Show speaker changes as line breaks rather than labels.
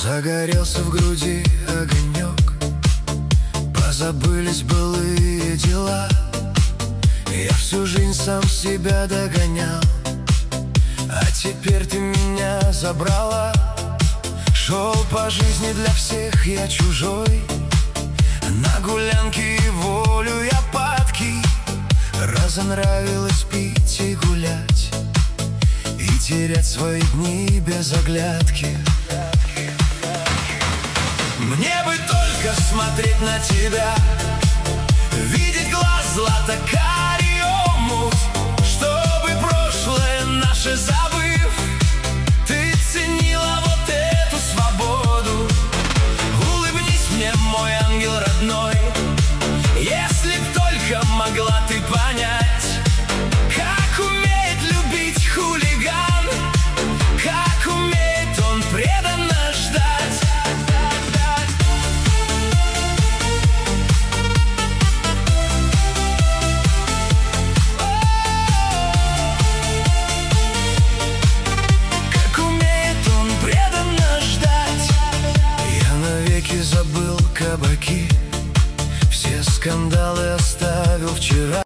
Загорелся в груди огонек, позабылись былые дела. Я всю жизнь сам себя догонял, а теперь ты меня забрала. Шел по жизни для всех я чужой, на гулянке и волю я падкий. Разонравилось пить и гулять, и терять свои дни без оглядки. Мне бы только смотреть на тебя, видеть глаз злато-карий омут, чтобы прошлое наше забыв, ты ценила вот эту свободу. Улыбнись мне, мой ангел родной, если б только могла ты понять, как умеет любить хулиган, как умеет он преданно ждать. Забыл кабаки, все скандалы оставил вчера.